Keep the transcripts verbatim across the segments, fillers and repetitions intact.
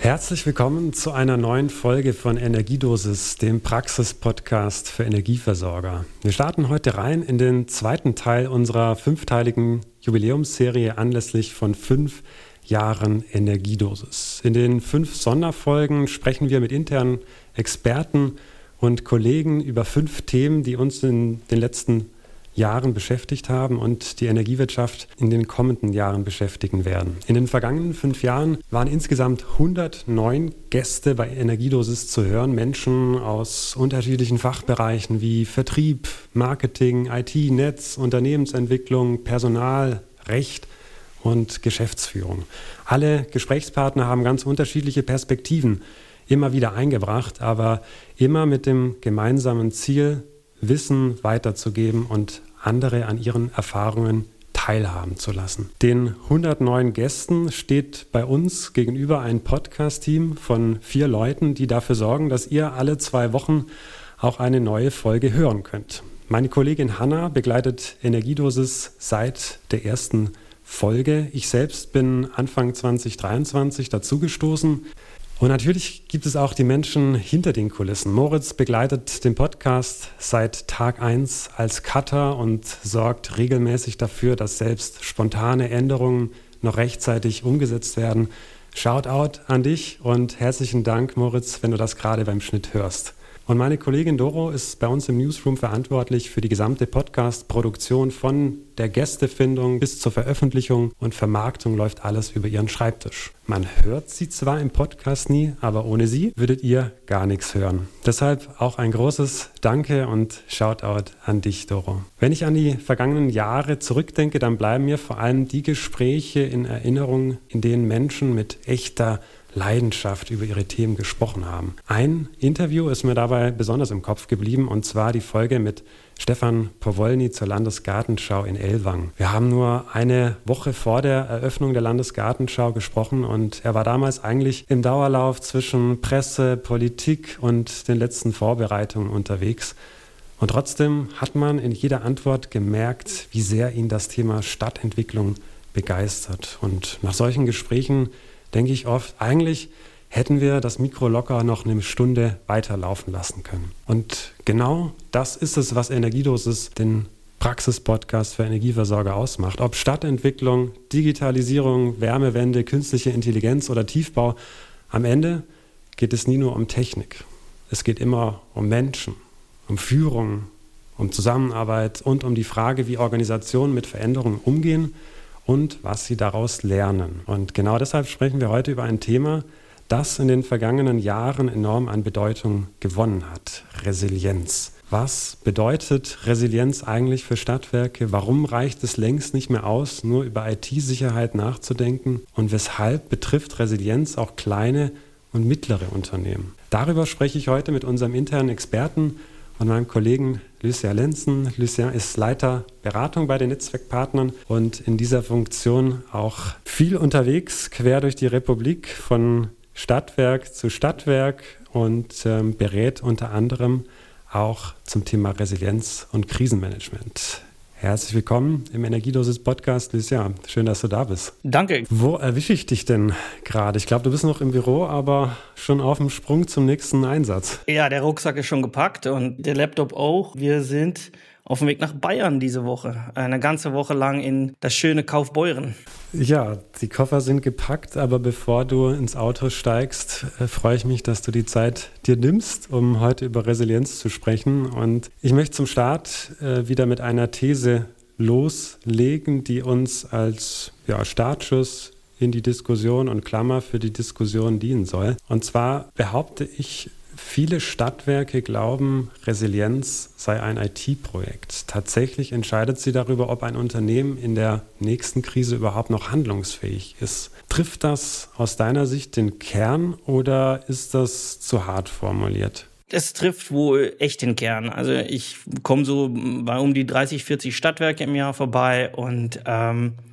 Herzlich willkommen zu einer neuen Folge von Energiedosis, dem Praxis-Podcast für Energieversorger. Wir starten heute rein in den zweiten Teil unserer fünfteiligen Jubiläumsserie anlässlich von fünf Jahren Energiedosis. In den fünf Sonderfolgen sprechen wir mit internen Experten und Kollegen über fünf Themen, die uns in den letzten Jahren beschäftigt haben und die Energiewirtschaft in den kommenden Jahren beschäftigen werden. In den vergangenen fünf Jahren waren insgesamt hundertneun Gäste bei Energiedosis zu hören, Menschen aus unterschiedlichen Fachbereichen wie Vertrieb, Marketing, I T, Netz, Unternehmensentwicklung, Personal, Recht und Geschäftsführung. Alle Gesprächspartner haben ganz unterschiedliche Perspektiven immer wieder eingebracht, aber immer mit dem gemeinsamen Ziel, Wissen weiterzugeben und andere an ihren Erfahrungen teilhaben zu lassen. Den hundertneun Gästen steht bei uns gegenüber ein Podcast-Team von vier Leuten, die dafür sorgen, dass ihr alle zwei Wochen auch eine neue Folge hören könnt. Meine Kollegin Hanna begleitet Energiedosis seit der ersten Folge. Ich selbst bin Anfang zwanzig dreiundzwanzig dazugestoßen. Und natürlich gibt es auch die Menschen hinter den Kulissen. Moritz begleitet den Podcast seit Tag eins als Cutter und sorgt regelmäßig dafür, dass selbst spontane Änderungen noch rechtzeitig umgesetzt werden. Shoutout an dich und herzlichen Dank, Moritz, wenn du das gerade beim Schnitt hörst. Und meine Kollegin Doro ist bei uns im Newsroom verantwortlich für die gesamte Podcast-Produktion von der Gästefindung bis zur Veröffentlichung und Vermarktung läuft alles über ihren Schreibtisch. Man hört sie zwar im Podcast nie, aber ohne sie würdet ihr gar nichts hören. Deshalb auch ein großes Danke und Shoutout an dich, Doro. Wenn ich an die vergangenen Jahre zurückdenke, dann bleiben mir vor allem die Gespräche in Erinnerung, in denen Menschen mit echter Leidenschaft über ihre Themen gesprochen haben. Ein Interview ist mir dabei besonders im Kopf geblieben und zwar die Folge mit Stefan Powolny zur Landesgartenschau in Ellwangen. Wir haben nur eine Woche vor der Eröffnung der Landesgartenschau gesprochen und er war damals eigentlich im Dauerlauf zwischen Presse, Politik und den letzten Vorbereitungen unterwegs. Und trotzdem hat man in jeder Antwort gemerkt, wie sehr ihn das Thema Stadtentwicklung begeistert. Und nach solchen Gesprächen denke ich oft, eigentlich hätten wir das Mikro locker noch eine Stunde weiterlaufen lassen können. Und genau das ist es, was Energiedosis, den Praxis-Podcast für Energieversorger ausmacht. Ob Stadtentwicklung, Digitalisierung, Wärmewende, künstliche Intelligenz oder Tiefbau, am Ende geht es nie nur um Technik. Es geht immer um Menschen, um Führung, um Zusammenarbeit und um die Frage, wie Organisationen mit Veränderungen umgehen und was sie daraus lernen. Und genau deshalb sprechen wir heute über ein Thema, das in den vergangenen Jahren enorm an Bedeutung gewonnen hat: Resilienz. Was bedeutet Resilienz eigentlich für Stadtwerke? Warum reicht es längst nicht mehr aus, nur über I T-Sicherheit nachzudenken? Und weshalb betrifft Resilienz auch kleine und mittlere Unternehmen? Darüber spreche ich heute mit unserem internen Experten und meinem Kollegen Lucien Lenzen. Lucien ist Leiter Beratung bei den Netzwerkpartnern und in dieser Funktion auch viel unterwegs, quer durch die Republik, von Stadtwerk zu Stadtwerk und ähm, berät unter anderem auch zum Thema Resilienz und Krisenmanagement. Herzlich willkommen im Energiedosis-Podcast, Lucien. Schön, dass du da bist. Danke. Wo erwische ich dich denn gerade? Ich glaube, du bist noch im Büro, aber schon auf dem Sprung zum nächsten Einsatz. Ja, der Rucksack ist schon gepackt und der Laptop auch. Wir sind auf dem Weg nach Bayern diese Woche. Eine ganze Woche lang in das schöne Kaufbeuren. Ja, die Koffer sind gepackt, aber bevor du ins Auto steigst, äh, freue ich mich, dass du die Zeit dir nimmst, um heute über Resilienz zu sprechen. Und ich möchte zum Start äh, wieder mit einer These loslegen, die uns als ja, Startschuss in die Diskussion und Klammer für die Diskussion dienen soll. Und zwar behaupte ich, viele Stadtwerke glauben, Resilienz sei ein I T-Projekt. Tatsächlich entscheidet sie darüber, ob ein Unternehmen in der nächsten Krise überhaupt noch handlungsfähig ist. Trifft das aus deiner Sicht den Kern oder ist das zu hart formuliert? Es trifft wohl echt den Kern. Also ich komme so bei um die dreißig, vierzig Stadtwerke im Jahr vorbei und ähm,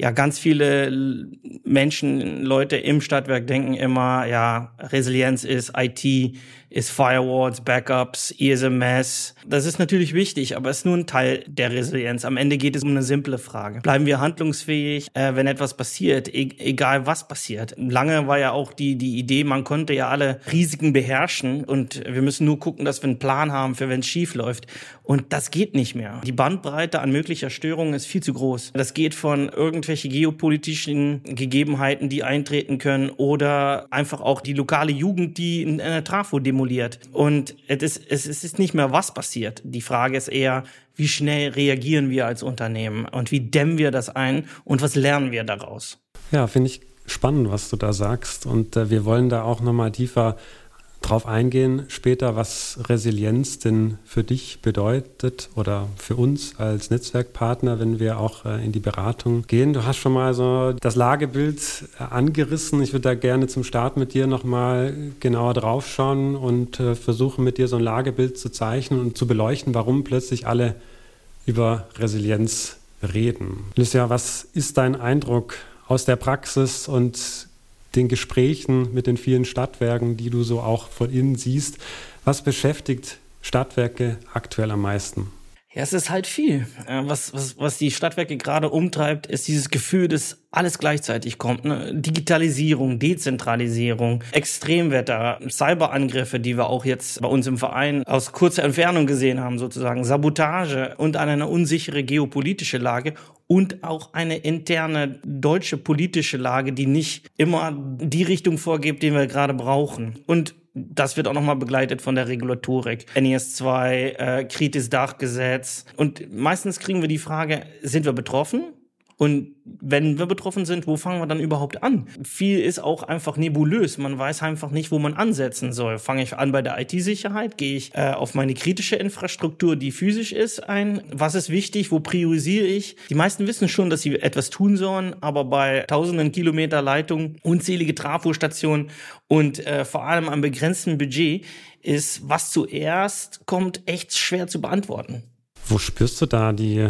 ja, ganz viele Menschen, Leute im Stadtwerk denken immer, ja, Resilienz ist I T, ist Firewalls, Backups, I S M S. Das ist natürlich wichtig, aber es ist nur ein Teil der Resilienz. Am Ende geht es um eine simple Frage. Bleiben wir handlungsfähig, äh, wenn etwas passiert, e- egal was passiert? Lange war ja auch die, die Idee, man konnte ja alle Risiken beherrschen und wir müssen nur gucken, dass wir einen Plan haben, für wenn es schief läuft. Und das geht nicht mehr. Die Bandbreite an möglicher Störungen ist viel zu groß. Das geht von irgendwelche geopolitischen Gegebenheiten, die eintreten können, oder einfach auch die lokale Jugend, die eine Trafo demoliert. Und es ist, es ist nicht mehr, was passiert. Die Frage ist eher, wie schnell reagieren wir als Unternehmen und wie dämmen wir das ein und was lernen wir daraus? Ja, finde ich spannend, was du da sagst. Und äh, wir wollen da auch nochmal tiefer drauf eingehen später, was Resilienz denn für dich bedeutet oder für uns als Netzwerkpartner, wenn wir auch äh, in die Beratung gehen. Du hast schon mal so das Lagebild äh, angerissen. Ich würde da gerne zum Start mit dir nochmal genauer drauf schauen und äh, versuchen mit dir so ein Lagebild zu zeichnen und zu beleuchten, warum plötzlich alle über Resilienz reden. Lucia, was ist dein Eindruck aus der Praxis und den Gesprächen mit den vielen Stadtwerken, die du so auch von innen siehst? Was beschäftigt Stadtwerke aktuell am meisten? Ja, es ist halt viel. Was, was, was die Stadtwerke gerade umtreibt, ist dieses Gefühl, dass alles gleichzeitig kommt. Ne? Digitalisierung, Dezentralisierung, Extremwetter, Cyberangriffe, die wir auch jetzt bei uns im Verein aus kurzer Entfernung gesehen haben, sozusagen, Sabotage und eine unsichere geopolitische Lage und auch eine interne deutsche politische Lage, die nicht immer die Richtung vorgibt, die wir gerade brauchen. Und das wird auch nochmal begleitet von der Regulatorik. N I S zwei, äh, Kritis-Dachgesetz. Und meistens kriegen wir die Frage, sind wir betroffen? Und wenn wir betroffen sind, wo fangen wir dann überhaupt an? Viel ist auch einfach nebulös. Man weiß einfach nicht, wo man ansetzen soll. Fange ich an bei der I T-Sicherheit? Gehe ich äh, auf meine kritische Infrastruktur, die physisch ist, ein? Was ist wichtig? Wo priorisiere ich? Die meisten wissen schon, dass sie etwas tun sollen, aber bei tausenden Kilometer Leitung, unzählige Trafostationen und äh, vor allem einem begrenzten Budget ist, was zuerst kommt, echt schwer zu beantworten. Wo spürst du da die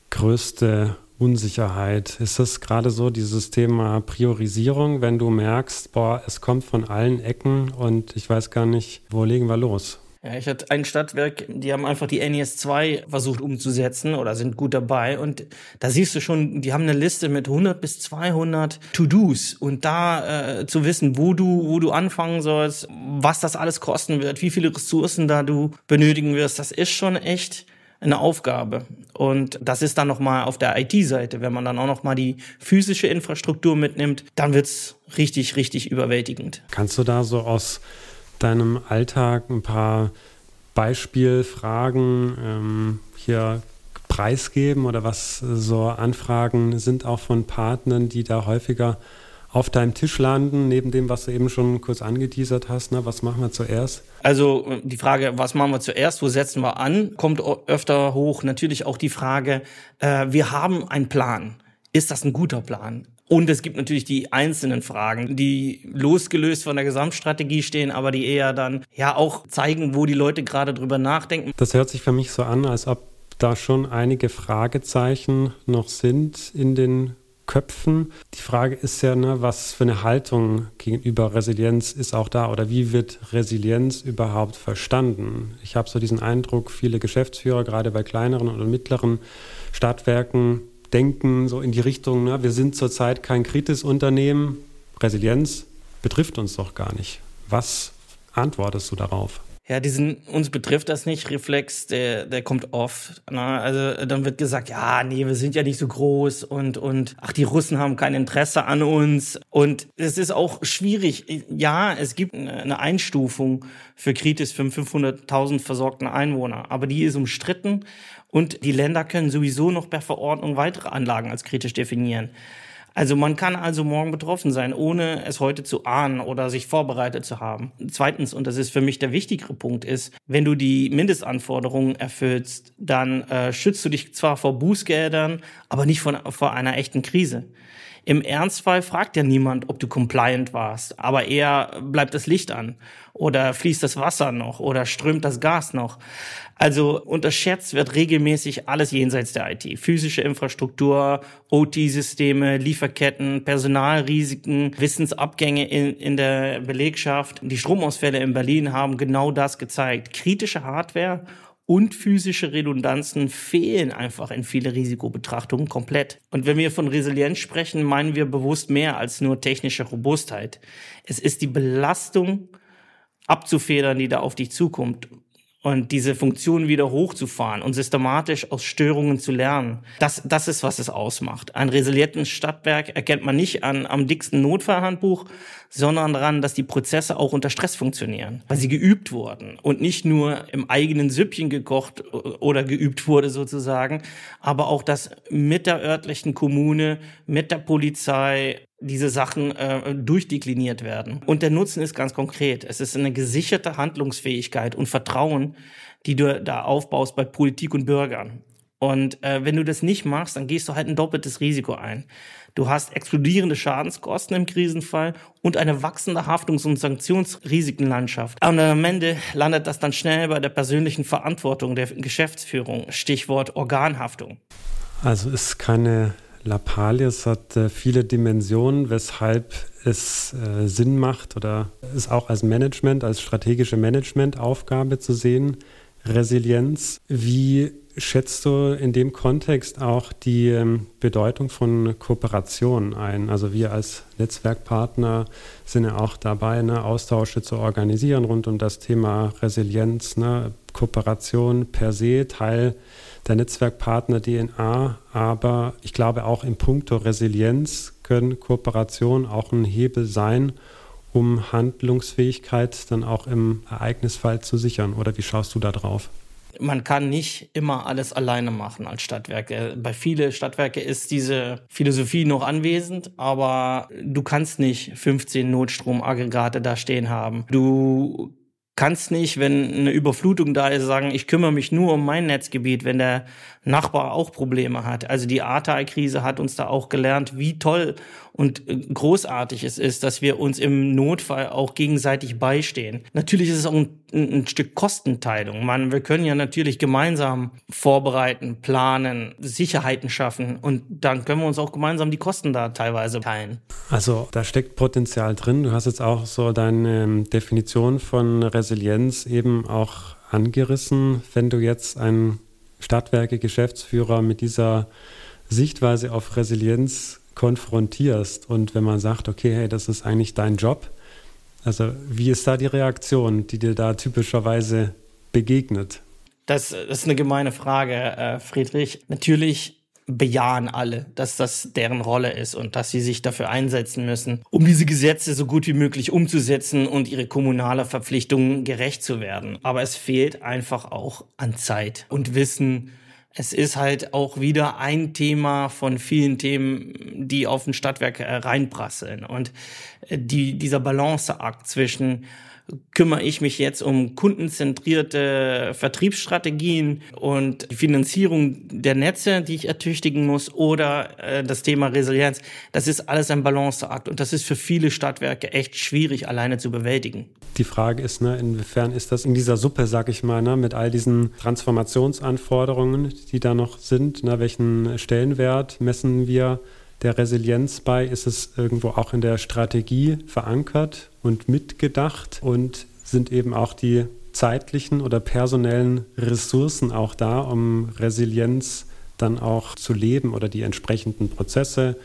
größte Unsicherheit? Ist das gerade so dieses Thema Priorisierung, wenn du merkst, boah, es kommt von allen Ecken und ich weiß gar nicht, wo legen wir los? Ja, ich hatte ein Stadtwerk, die haben einfach die N I S zwei versucht umzusetzen oder sind gut dabei und da siehst du schon, die haben eine Liste mit hundert bis zweihundert To-Dos und da äh, zu wissen, wo du wo du anfangen sollst, was das alles kosten wird, wie viele Ressourcen da du benötigen wirst, das ist schon echt eine Aufgabe. Und das ist dann nochmal auf der I T-Seite. Wenn man dann auch nochmal die physische Infrastruktur mitnimmt, dann wird's richtig, richtig überwältigend. Kannst du da so aus deinem Alltag ein paar Beispielfragen ähm, hier preisgeben oder was so Anfragen sind auch von Partnern, die da häufiger auf deinem Tisch landen, neben dem, was du eben schon kurz angeteasert hast? Ne? Was machen wir zuerst? Also die Frage, was machen wir zuerst, wo setzen wir an, kommt öfter hoch. Natürlich auch die Frage, äh, wir haben einen Plan. Ist das ein guter Plan? Und es gibt natürlich die einzelnen Fragen, die losgelöst von der Gesamtstrategie stehen, aber die eher dann ja auch zeigen, wo die Leute gerade drüber nachdenken. Das hört sich für mich so an, als ob da schon einige Fragezeichen noch sind in den Köpfen. Die Frage ist ja, ne, was für eine Haltung gegenüber Resilienz ist auch da oder wie wird Resilienz überhaupt verstanden? Ich habe so diesen Eindruck, viele Geschäftsführer, gerade bei kleineren oder mittleren Stadtwerken, denken so in die Richtung, ne, wir sind zurzeit kein Kritis-Unternehmen, Resilienz betrifft uns doch gar nicht. Was antwortest du darauf? Ja, diesen uns betrifft das nicht Reflex, der der kommt oft. Ne? Also dann wird gesagt, ja, nee, wir sind ja nicht so groß und und ach, die Russen haben kein Interesse an uns. Und es ist auch schwierig. Ja, es gibt eine Einstufung für Kritis für fünfhunderttausend versorgten Einwohner, aber die ist umstritten und die Länder können sowieso noch per Verordnung weitere Anlagen als kritisch definieren. Also man kann also morgen betroffen sein, ohne es heute zu ahnen oder sich vorbereitet zu haben. Zweitens, und das ist für mich der wichtigere Punkt, ist, wenn du die Mindestanforderungen erfüllst, dann äh, schützt du dich zwar vor Bußgeldern, aber nicht von, vor einer echten Krise. Im Ernstfall fragt ja niemand, ob du compliant warst, aber eher bleibt das Licht an oder fließt das Wasser noch oder strömt das Gas noch. Also unterschätzt wird regelmäßig alles jenseits der I T. Physische Infrastruktur, O T-Systeme, Lieferketten, Personalrisiken, Wissensabgänge in, in der Belegschaft. Die Stromausfälle in Berlin haben genau das gezeigt. Kritische Hardware und physische Redundanzen fehlen einfach in viele Risikobetrachtungen komplett. Und wenn wir von Resilienz sprechen, meinen wir bewusst mehr als nur technische Robustheit. Es ist die Belastung abzufedern, die da auf dich zukommt. Und diese Funktion wieder hochzufahren und systematisch aus Störungen zu lernen, das, das ist, was es ausmacht. Ein resilientes Stadtwerk erkennt man nicht an, am dicksten Notfallhandbuch, sondern daran, dass die Prozesse auch unter Stress funktionieren, weil sie geübt wurden und nicht nur im eigenen Süppchen gekocht oder geübt wurde sozusagen, aber auch, dass mit der örtlichen Kommune, mit der Polizei diese Sachen äh, durchdekliniert werden. Und der Nutzen ist ganz konkret. Es ist eine gesicherte Handlungsfähigkeit und Vertrauen, die du da aufbaust bei Politik und Bürgern. Und äh, wenn du das nicht machst, dann gehst du halt ein doppeltes Risiko ein. Du hast explodierende Schadenskosten im Krisenfall und eine wachsende Haftungs- und Sanktionsrisikenlandschaft. Und am Ende landet das dann schnell bei der persönlichen Verantwortung der Geschäftsführung. Stichwort Organhaftung. Also ist keine Lappalie, es hat äh, viele Dimensionen, weshalb es äh, Sinn macht oder es auch als Management, als strategische Managementaufgabe zu sehen, Resilienz. Wie schätzt du in dem Kontext auch die ähm, Bedeutung von Kooperation ein? Also wir als Netzwerkpartner sind ja auch dabei, ne, Austausche zu organisieren rund um das Thema Resilienz, ne, Kooperation per se, Teil der Netzwerkpartner-D N A, aber ich glaube auch in puncto Resilienz können Kooperationen auch ein Hebel sein, um Handlungsfähigkeit dann auch im Ereignisfall zu sichern. Oder wie schaust du da drauf? Man kann nicht immer alles alleine machen als Stadtwerke. Bei vielen Stadtwerke ist diese Philosophie noch anwesend, aber du kannst nicht fünfzehn Notstromaggregate da stehen haben. Du kannst nicht, wenn eine Überflutung da ist, sagen, ich kümmere mich nur um mein Netzgebiet, wenn der Nachbar auch Probleme hat. Also die Ahrtal-Krise hat uns da auch gelernt, wie toll und großartig es ist, dass wir uns im Notfall auch gegenseitig beistehen. Natürlich ist es auch ein, ein Stück Kostenteilung. Man, wir können ja natürlich gemeinsam vorbereiten, planen, Sicherheiten schaffen und dann können wir uns auch gemeinsam die Kosten da teilweise teilen. Also da steckt Potenzial drin. Du hast jetzt auch so deine ähm, Definition von Resilienz eben auch angerissen. Wenn du jetzt einen Stadtwerke-Geschäftsführer mit dieser Sichtweise auf Resilienz konfrontierst und wenn man sagt, okay, hey, das ist eigentlich dein Job, also wie ist da die Reaktion, die dir da typischerweise begegnet? Das, das ist eine gemeine Frage, äh, Friedrich. Natürlich bejahen alle, dass das deren Rolle ist und dass sie sich dafür einsetzen müssen, um diese Gesetze so gut wie möglich umzusetzen und ihre kommunale Verpflichtungen gerecht zu werden. Aber es fehlt einfach auch an Zeit und Wissen. Es ist halt auch wieder ein Thema von vielen Themen, die auf ein Stadtwerk reinprasseln. Und die, dieser Balanceakt zwischen kümmere ich mich jetzt um kundenzentrierte Vertriebsstrategien und die Finanzierung der Netze, die ich ertüchtigen muss, oder äh, das Thema Resilienz. Das ist alles ein Balanceakt und das ist für viele Stadtwerke echt schwierig alleine zu bewältigen. Die Frage ist, ne, inwiefern ist das in dieser Suppe, sag ich mal, ne, mit all diesen Transformationsanforderungen, die da noch sind, ne, welchen Stellenwert messen wir der Resilienz bei? Ist es irgendwo auch in der Strategie verankert und mitgedacht und sind eben auch die zeitlichen oder personellen Ressourcen auch da, um Resilienz dann auch zu leben oder die entsprechenden Prozesse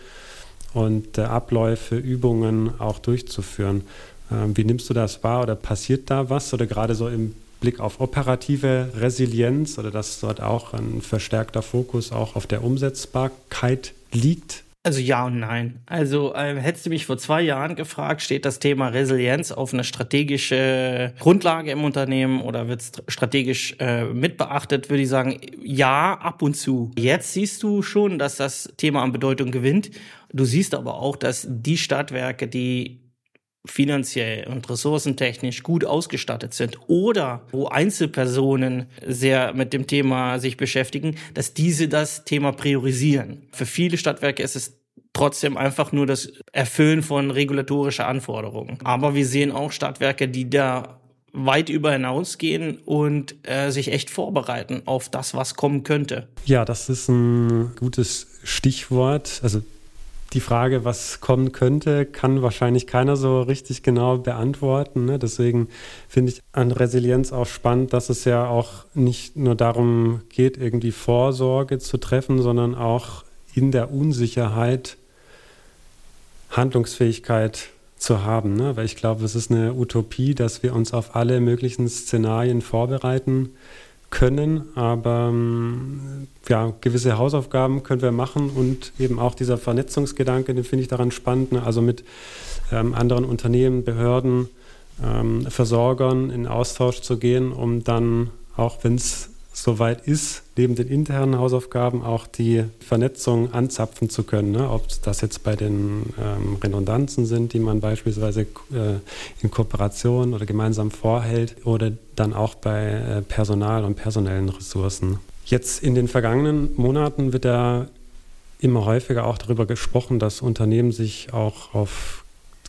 und äh, Abläufe, Übungen auch durchzuführen? Ähm, wie nimmst du das wahr oder passiert da was oder gerade so im Blick auf operative Resilienz oder dass dort auch ein verstärkter Fokus auch auf der Umsetzbarkeit liegt? Also ja und nein. Also äh, hättest du mich vor zwei Jahren gefragt, steht das Thema Resilienz auf eine strategische Grundlage im Unternehmen oder wird es strategisch äh, mitbeachtet, würde ich sagen, ja, ab und zu. Jetzt siehst du schon, dass das Thema an Bedeutung gewinnt. Du siehst aber auch, dass die Stadtwerke, die finanziell und ressourcentechnisch gut ausgestattet sind oder wo Einzelpersonen sehr mit dem Thema sich beschäftigen, dass diese das Thema priorisieren. Für viele Stadtwerke ist es trotzdem einfach nur das Erfüllen von regulatorischer Anforderungen. Aber wir sehen auch Stadtwerke, die da weit über hinausgehen und äh, sich echt vorbereiten auf das, was kommen könnte. Ja, das ist ein gutes Stichwort. Also die Frage, was kommen könnte, kann wahrscheinlich keiner so richtig genau beantworten. Ne? Deswegen finde ich an Resilienz auch spannend, dass es ja auch nicht nur darum geht, irgendwie Vorsorge zu treffen, sondern auch in der Unsicherheit Handlungsfähigkeit zu haben. Ne? Weil ich glaube, es ist eine Utopie, dass wir uns auf alle möglichen Szenarien vorbereiten können, aber ja, gewisse Hausaufgaben können wir machen und eben auch dieser Vernetzungsgedanke, den finde ich daran spannend, ne? Also mit ähm, anderen Unternehmen, Behörden, ähm, Versorgern in Austausch zu gehen, um dann, auch wenn es soweit ist, neben den internen Hausaufgaben auch die Vernetzung anzapfen zu können. Ne? Ob das jetzt bei den ähm, Redundanzen sind, die man beispielsweise äh, in Kooperation oder gemeinsam vorhält, oder dann auch bei äh, Personal und personellen Ressourcen. Jetzt in den vergangenen Monaten wird ja immer häufiger auch darüber gesprochen, dass Unternehmen sich auch auf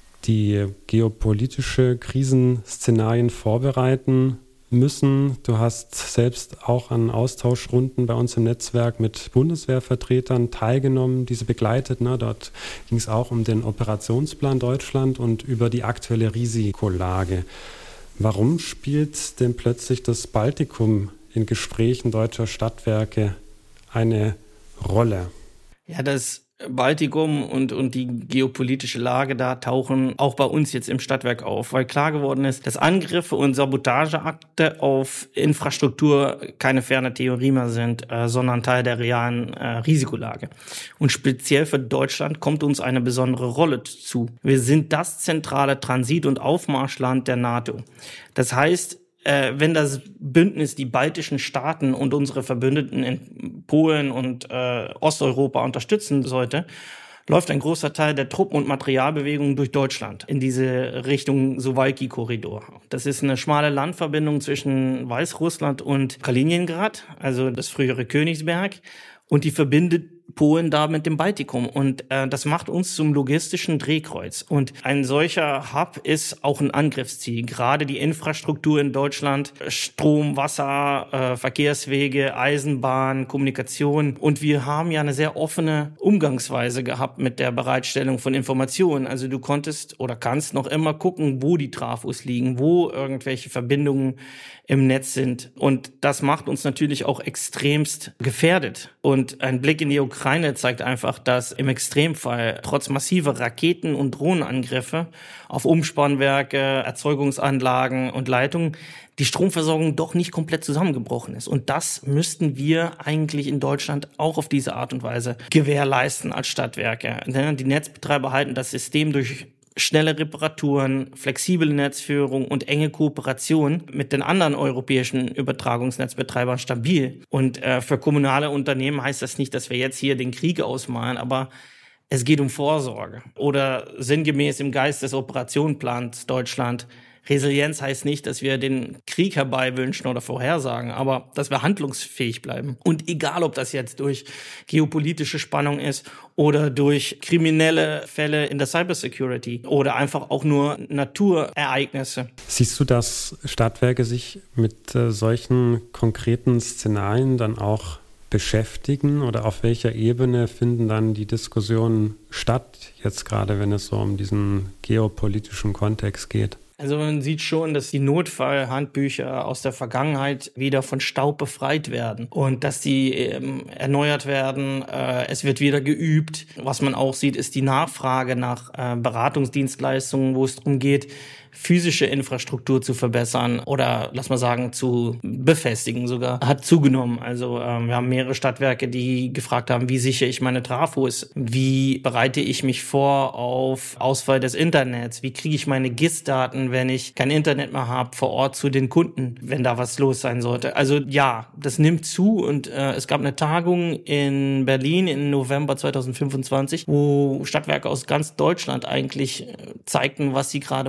die geopolitische Krisenszenarien vorbereiten müssen. Du hast selbst auch an Austauschrunden bei uns im Netzwerk mit Bundeswehrvertretern teilgenommen, diese begleitet. Ne? Dort ging es auch um den Operationsplan Deutschland und über die aktuelle Risikolage. Warum spielt denn plötzlich das Baltikum in Gesprächen deutscher Stadtwerke eine Rolle? Ja, das Baltikum und, und die geopolitische Lage da tauchen auch bei uns jetzt im Stadtwerk auf, weil klar geworden ist, dass Angriffe und Sabotageakte auf Infrastruktur keine ferne Theorie mehr sind, äh, sondern Teil der realen äh, Risikolage. Und speziell für Deutschland kommt uns eine besondere Rolle zu. Wir sind das zentrale Transit- und Aufmarschland der NATO. Das heißt, Äh, wenn das Bündnis die baltischen Staaten und unsere Verbündeten in Polen und äh, Osteuropa unterstützen sollte, läuft ein großer Teil der Truppen- und Materialbewegungen durch Deutschland in diese Richtung Suwalki-Korridor. Das ist eine schmale Landverbindung zwischen Weißrussland und Kaliningrad, also das frühere Königsberg, und die verbindet Polen da mit dem Baltikum. Und äh, das macht uns zum logistischen Drehkreuz. Und ein solcher Hub ist auch ein Angriffsziel. Gerade die Infrastruktur in Deutschland, Strom, Wasser, äh, Verkehrswege, Eisenbahn, Kommunikation. Und wir haben ja eine sehr offene Umgangsweise gehabt mit der Bereitstellung von Informationen. Also du konntest oder kannst noch immer gucken, wo die Trafos liegen, wo irgendwelche Verbindungen im Netz sind. Und das macht uns natürlich auch extremst gefährdet. Und ein Blick in die Ukraine zeigt einfach, dass im Extremfall trotz massiver Raketen- und Drohnenangriffe auf Umspannwerke, Erzeugungsanlagen und Leitungen die Stromversorgung doch nicht komplett zusammengebrochen ist. Und das müssten wir eigentlich in Deutschland auch auf diese Art und Weise gewährleisten als Stadtwerke. Die Netzbetreiber halten das System durch schnelle Reparaturen, flexible Netzführung und enge Kooperation mit den anderen europäischen Übertragungsnetzbetreibern stabil. Und äh, für kommunale Unternehmen heißt das nicht, dass wir jetzt hier den Krieg ausmalen, aber es geht um Vorsorge. Oder sinngemäß im Geist des Operationplans Deutschland. Resilienz heißt nicht, dass wir den Krieg herbeiwünschen oder vorhersagen, aber dass wir handlungsfähig bleiben. Und egal, ob das jetzt durch geopolitische Spannung ist oder durch kriminelle Fälle in der Cybersecurity oder einfach auch nur Naturereignisse. Siehst du, dass Stadtwerke sich mit äh, solchen konkreten Szenarien dann auch beschäftigen oder auf welcher Ebene finden dann die Diskussionen statt, jetzt gerade wenn es so um diesen geopolitischen Kontext geht? Also man sieht schon, dass die Notfallhandbücher aus der Vergangenheit wieder von Staub befreit werden und dass die ähm, erneuert werden. Äh, es wird wieder geübt. Was man auch sieht, ist die Nachfrage nach äh, Beratungsdienstleistungen, wo es darum geht, physische Infrastruktur zu verbessern oder, lass mal sagen, zu befestigen sogar, hat zugenommen. Also ähm, wir haben mehrere Stadtwerke, die gefragt haben, wie sichere ich meine Trafos? Wie bereite ich mich vor auf Ausfall des Internets? Wie kriege ich meine G I S-Daten, wenn ich kein Internet mehr habe, vor Ort zu den Kunden, wenn da was los sein sollte? Also ja, das nimmt zu und äh, es gab eine Tagung in Berlin im November zweitausendfünfundzwanzig, wo Stadtwerke aus ganz Deutschland eigentlich äh, zeigten, was sie gerade machen. Und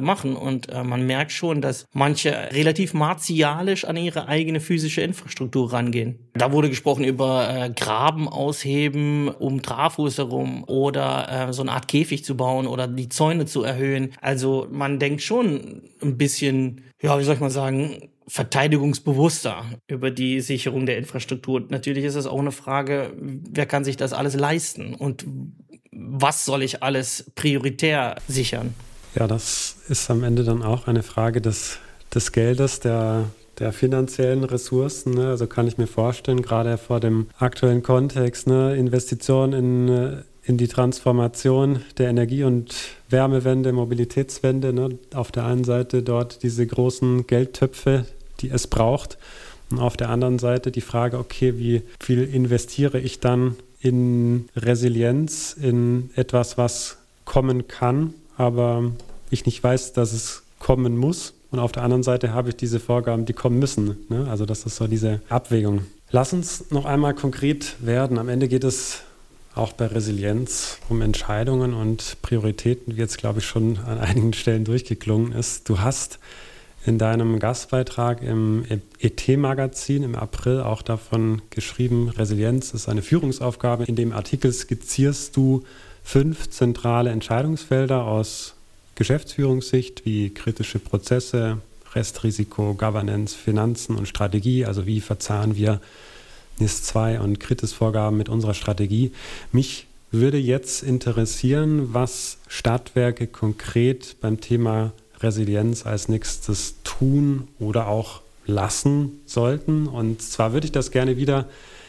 und äh, man merkt schon, dass manche relativ martialisch an ihre eigene physische Infrastruktur rangehen. Da wurde gesprochen über äh, Graben ausheben um Trafos herum oder äh, so eine Art Käfig zu bauen oder die Zäune zu erhöhen. Also man denkt schon ein bisschen, ja, wie soll ich mal sagen, verteidigungsbewusster über die Sicherung der Infrastruktur. Natürlich ist es auch eine Frage, wer kann sich das alles leisten und was soll ich alles prioritär sichern? Ja, das ist am Ende dann auch eine Frage des, des Geldes, der, der finanziellen Ressourcen. Ne? Also kann ich mir vorstellen, gerade vor dem aktuellen Kontext, ne? Investitionen in, in die Transformation der Energie- und Wärmewende, Mobilitätswende. Ne? Auf der einen Seite dort diese großen Geldtöpfe, die es braucht. Und auf der anderen Seite die Frage, okay, wie viel investiere ich dann in Resilienz, in etwas, was kommen kann, aber ich nicht weiß, dass es kommen muss. Und auf der anderen Seite habe ich diese Vorgaben, die kommen müssen. Ne? Also das ist so diese Abwägung. Lass uns noch einmal konkret werden. Am Ende geht es auch bei Resilienz um Entscheidungen und Prioritäten, wie jetzt, glaube ich, schon an einigen Stellen durchgeklungen ist. Du hast in deinem Gastbeitrag im E T-Magazin im April auch davon geschrieben, Resilienz ist eine Führungsaufgabe. In dem Artikel skizzierst du fünf zentrale Entscheidungsfelder aus Geschäftsführungssicht wie kritische Prozesse, Restrisiko, Governance, Finanzen und Strategie. Also wie verzahnen wir N I S zwei und Kritis-Vorgaben mit unserer Strategie. Mich würde jetzt interessieren, was Stadtwerke konkret beim Thema Resilienz als nächstes tun oder auch lassen sollten. Und zwar würde ich das gerne wieder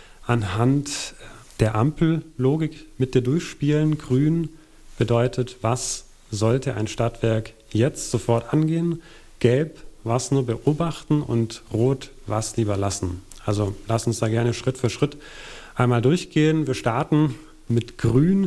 anhand der Ampellogik mit dir durchspielen. Grün bedeutet, was sollte ein Stadtwerk jetzt sofort angehen? Gelb, was nur beobachten? Und Rot, was lieber lassen? Also lass uns da gerne Schritt für Schritt einmal durchgehen. Wir starten mit Grün.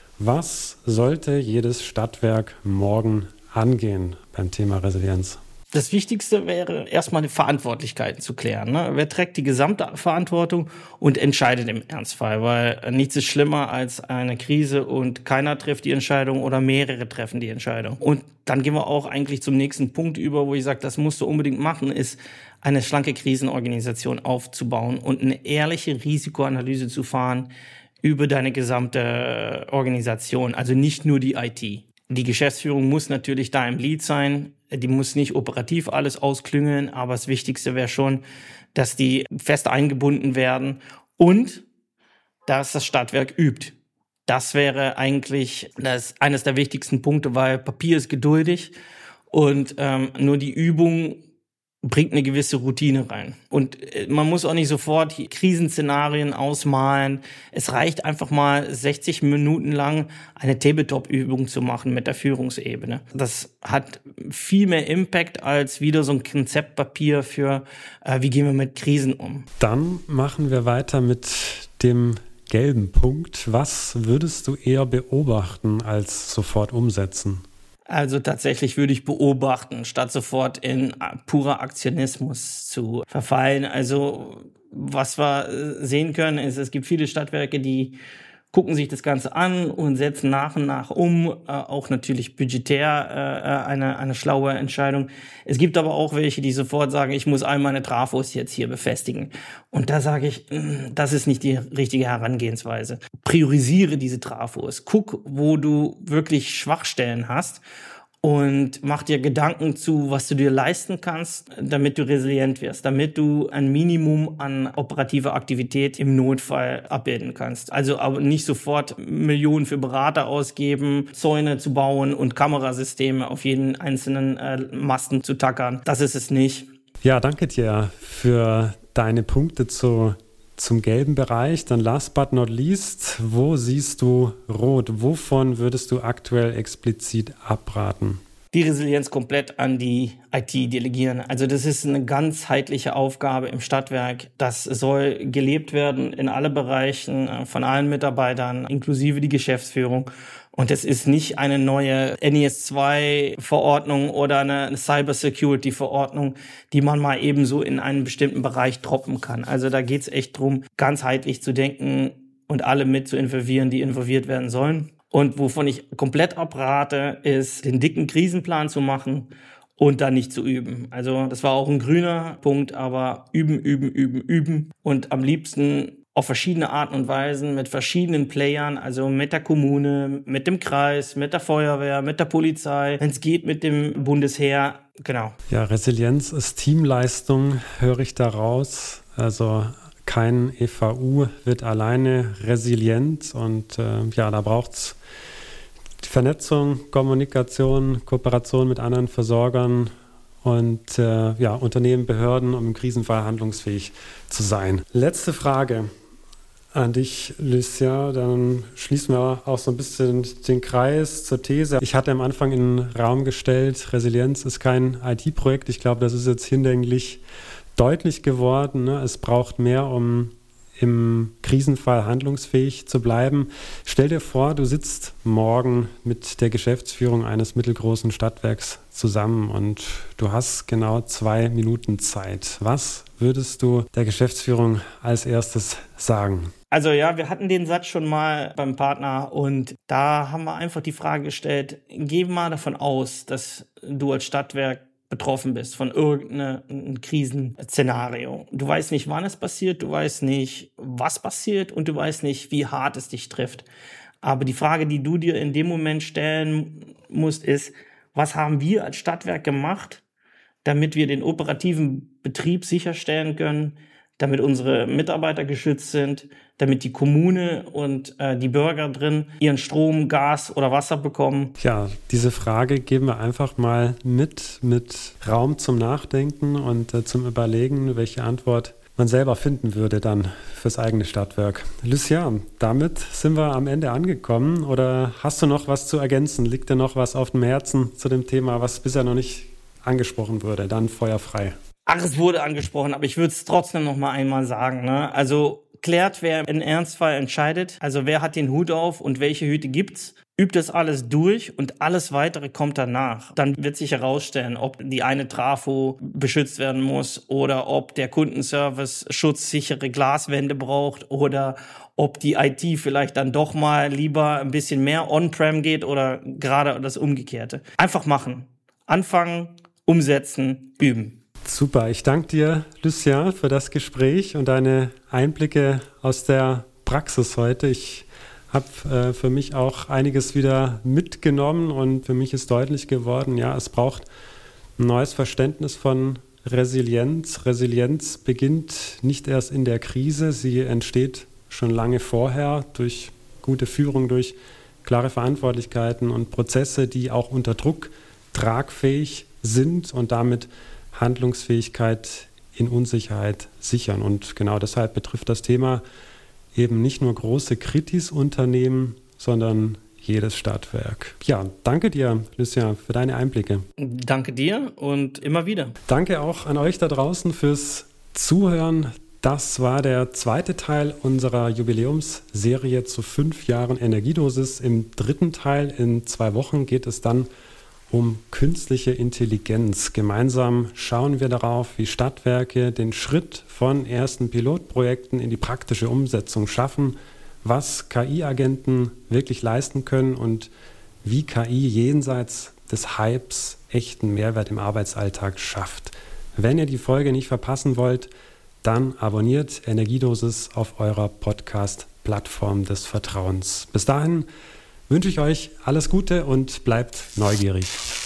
Was sollte jedes Stadtwerk morgen angehen beim Thema Resilienz? Das Wichtigste wäre, erstmal die Verantwortlichkeiten zu klären. Ne? Wer trägt die gesamte Verantwortung und entscheidet im Ernstfall? Weil nichts ist schlimmer als eine Krise und keiner trifft die Entscheidung oder mehrere treffen die Entscheidung. Und dann gehen wir auch eigentlich zum nächsten Punkt über, wo ich sage, das musst du unbedingt machen, ist eine schlanke Krisenorganisation aufzubauen und eine ehrliche Risikoanalyse zu fahren über deine gesamte Organisation, also nicht nur die I T. Die Geschäftsführung muss natürlich da im Lead sein. Die muss nicht operativ alles ausklüngeln, aber das Wichtigste wäre schon, dass die fest eingebunden werden und dass das Stadtwerk übt. Das wäre eigentlich das eines der wichtigsten Punkte, weil Papier ist geduldig und ähm, nur die Übung bringt eine gewisse Routine rein. Und man muss auch nicht sofort Krisenszenarien ausmalen. Es reicht einfach mal sechzig Minuten lang eine Tabletop-Übung zu machen mit der Führungsebene. Das hat viel mehr Impact als wieder so ein Konzeptpapier für, äh, wie gehen wir mit Krisen um. Dann machen wir weiter mit dem gelben Punkt. Was würdest du eher beobachten als sofort umsetzen? Also tatsächlich würde ich beobachten, statt sofort in purer Aktionismus zu verfallen. Also was wir sehen können, ist, es gibt viele Stadtwerke, die gucken sich das Ganze an und setzen nach und nach um, äh, auch natürlich budgetär äh, eine eine schlaue Entscheidung. Es gibt aber auch welche, die sofort sagen, ich muss all meine Trafos jetzt hier befestigen. Und da sage ich, das ist nicht die richtige Herangehensweise. Priorisiere diese Trafos. Guck, wo du wirklich Schwachstellen hast und mach dir Gedanken zu, was du dir leisten kannst, damit du resilient wirst, damit du ein Minimum an operativer Aktivität im Notfall abbilden kannst. Also aber nicht sofort Millionen für Berater ausgeben, Zäune zu bauen und Kamerasysteme auf jeden einzelnen äh, Masten zu tackern. Das ist es nicht. Ja, danke dir für deine Punkte zu Zum gelben Bereich, dann last but not least, wo siehst du rot? Wovon würdest du aktuell explizit abraten? Die Resilienz komplett an die I T delegieren. Also das ist eine ganzheitliche Aufgabe im Stadtwerk. Das soll gelebt werden in alle Bereichen, von allen Mitarbeitern, inklusive die Geschäftsführung. Und es ist nicht eine neue N I S zwei Verordnung oder eine Cyber Security Verordnung, die man mal eben so in einen bestimmten Bereich droppen kann. Also da geht es echt drum, ganzheitlich zu denken und alle mit zu involvieren, die involviert werden sollen. Und wovon ich komplett abrate, ist, den dicken Krisenplan zu machen und dann nicht zu üben. Also das war auch ein grüner Punkt, aber üben, üben, üben, üben und am liebsten auf verschiedene Arten und Weisen mit verschiedenen Playern, also mit der Kommune, mit dem Kreis, mit der Feuerwehr, mit der Polizei, wenn es geht mit dem Bundesheer, genau. Ja, Resilienz ist Teamleistung, höre ich da raus. Also kein E V U wird alleine resilient und äh, ja, da braucht es die Vernetzung, Kommunikation, Kooperation mit anderen Versorgern und äh, ja, Unternehmen, Behörden, um im Krisenfall handlungsfähig zu sein. Letzte Frage an dich, Lucia. Dann schließen wir auch so ein bisschen den Kreis zur These. Ich hatte am Anfang in den Raum gestellt, Resilienz ist kein I T-Projekt. Ich glaube, das ist jetzt hinlänglich deutlich geworden. Ne? Es braucht mehr, um im Krisenfall handlungsfähig zu bleiben. Stell dir vor, du sitzt morgen mit der Geschäftsführung eines mittelgroßen Stadtwerks zusammen und du hast genau zwei Minuten Zeit. Was würdest du der Geschäftsführung als erstes sagen? Also ja, wir hatten den Satz schon mal beim Partner und da haben wir einfach die Frage gestellt, geh mal davon aus, dass du als Stadtwerk betroffen bist von irgendeinem Krisenszenario. Du weißt nicht, wann es passiert, du weißt nicht, was passiert und du weißt nicht, wie hart es dich trifft. Aber die Frage, die du dir in dem Moment stellen musst, ist, was haben wir als Stadtwerk gemacht, damit wir den operativen Betrieb sicherstellen können, damit unsere Mitarbeiter geschützt sind, damit die Kommune und äh, die Bürger drin ihren Strom, Gas oder Wasser bekommen. Ja, diese Frage geben wir einfach mal mit, mit Raum zum Nachdenken und äh, zum Überlegen, welche Antwort man selber finden würde dann fürs eigene Stadtwerk. Lucia, damit sind wir am Ende angekommen. Oder hast du noch was zu ergänzen? Liegt dir noch was auf dem Herzen zu dem Thema, was bisher noch nicht angesprochen wurde? Dann feuerfrei. Ach, es wurde angesprochen, aber ich würde es trotzdem noch mal einmal sagen. Ne? Also klärt, wer im Ernstfall entscheidet. Also wer hat den Hut auf und welche Hüte gibt's? Übt das alles durch und alles Weitere kommt danach. Dann wird sich herausstellen, ob die eine Trafo beschützt werden muss oder ob der Kundenservice schutzsichere Glaswände braucht oder ob die I T vielleicht dann doch mal lieber ein bisschen mehr on-prem geht oder gerade das Umgekehrte. Einfach machen. Anfangen, umsetzen, üben. Super, ich danke dir, Lucia, für das Gespräch und deine Einblicke aus der Praxis heute. Ich habe äh, für mich auch einiges wieder mitgenommen und für mich ist deutlich geworden, ja, es braucht ein neues Verständnis von Resilienz. Resilienz beginnt nicht erst in der Krise, sie entsteht schon lange vorher durch gute Führung, durch klare Verantwortlichkeiten und Prozesse, die auch unter Druck tragfähig sind und damit Handlungsfähigkeit in Unsicherheit sichern. Und genau deshalb betrifft das Thema eben nicht nur große Kritisunternehmen, sondern jedes Stadtwerk. Ja, danke dir, Lucia, für deine Einblicke. Danke dir und immer wieder. Danke auch an euch da draußen fürs Zuhören. Das war der zweite Teil unserer Jubiläumsserie zu fünf Jahren Energiedosis. Im dritten Teil in zwei Wochen geht es dann um künstliche Intelligenz. Gemeinsam schauen wir darauf, wie Stadtwerke den Schritt von ersten Pilotprojekten in die praktische Umsetzung schaffen, was K I-Agenten wirklich leisten können und wie K I jenseits des Hypes echten Mehrwert im Arbeitsalltag schafft. Wenn ihr die Folge nicht verpassen wollt, dann abonniert Energiedosis auf eurer Podcast-Plattform des Vertrauens. Bis dahin wünsche ich euch alles Gute und bleibt neugierig.